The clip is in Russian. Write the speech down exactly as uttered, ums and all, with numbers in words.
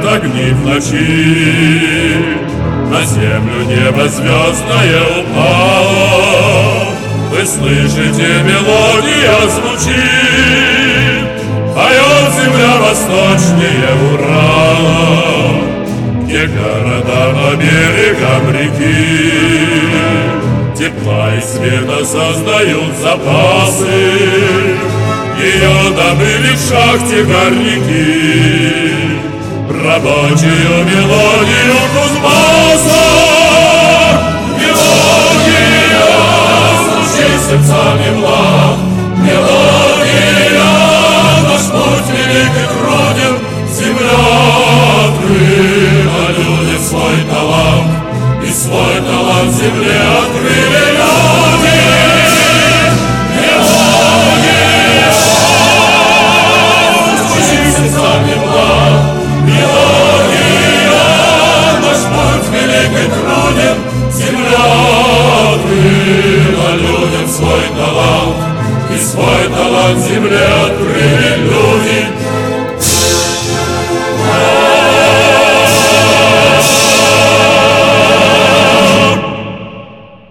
огни в ночи, на землю небо звездное упало. Вы слышите, мелодия звучит, поет земля восточнее Урала, где города по берегам реки тепла и света создают запасы. Ее добыли в шахте горняки, рабочую мелодию Кузбасса. Мелодия звучит сердцами благ, мелодия наш путь великий труден. Земля открыла людям свой талант, и свой талант земле открыли люди. Мелодия звучит сердцами благ, мелодия наш путь великий труден. Земля открыла людям свой талант, и свой талант земле открыли.